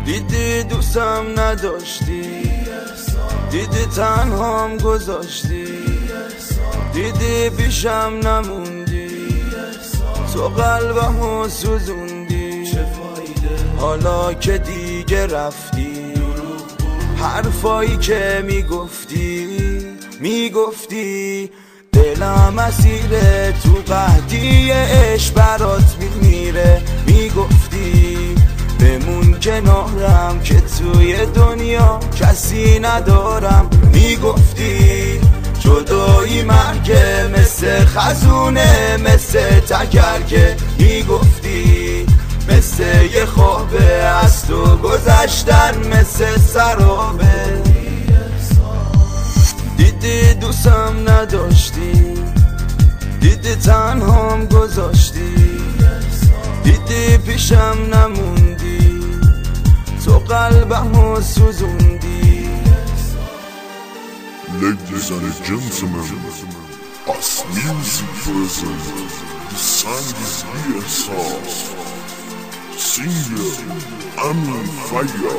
دیدی دوستم نداشتی، دیدی تنهام گذاشتی، دیدی پیشم نموندی، تو قلبمو سوزوندی. حالا که دیگه رفتی، حرفایی که میگفتی دلم اسیره، تو قحطی عشق برات میمیره. میگفتی بمون کنارم که توی دنیا کسی ندارم. میگفتی جدایی مرگه، مثل خزونه مثل تگرگه. میگفتی مثل یه خوابه، از تو گذشتن مثل سرابه. دیدی دوستم نداشتی، دیدی تنهام گذاشتی، دیدی پیشم نموندی، تو قلبمو سوزوندی. Ladies and gentlemen, as music presents the sound is ESR, singer Amin Fire.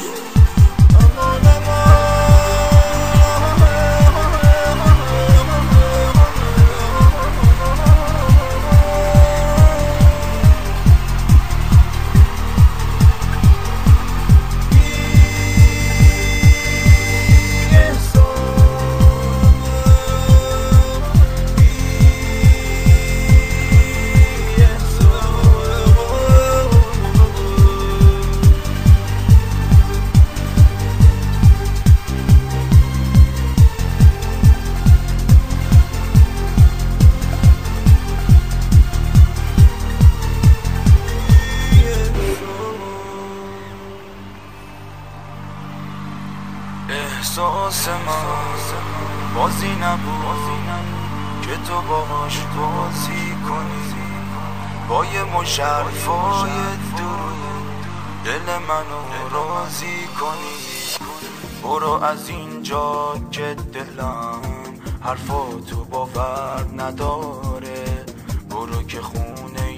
احساس من بازی نبود که تو باهاش بازی کنی، با یه مش حرفای درود دل منو راضی کنی. برو از اینجا که دلم حرفاتو باور نداره، برو که خونه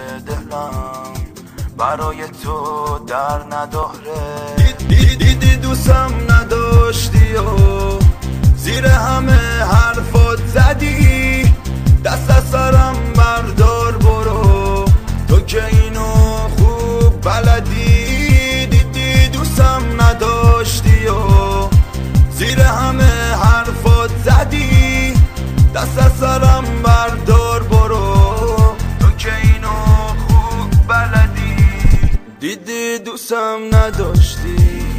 دلم برای تو در نداره. دیدی دوستم نداشتی و زیر همه حرفات زدی، دست از سرم بردار برو، تو که اینو خوب بلدی. دیدی دوستم نداشتی و زیر همه حرفات زدی، دست از سرم بردار برو، تو که اینو خوب بلدی. دیدی دوستم نداشتی،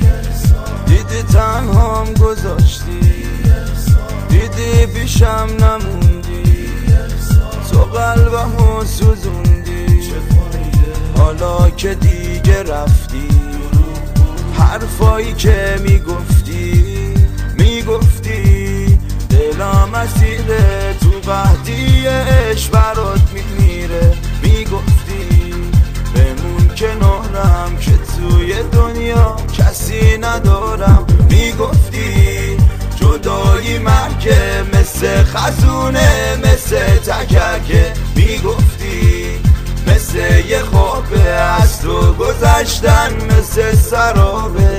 دیدی تنهام گذاشتی، دیدی پیشم نموندی، تو قلبمو سوزوندی. حالا که دیگه رفتی، حرفایی که میگفتی دلم اسیره، تو قحطی عشق برات میمیره. میگفتی بمون کنارم که توی دنیا کسی ندارم. میگفتی جدایی مرگه، مثل خزونه مثل تگرگه. میگفتی مثل یه خوابه، از تو گذشتن مثل سرابه.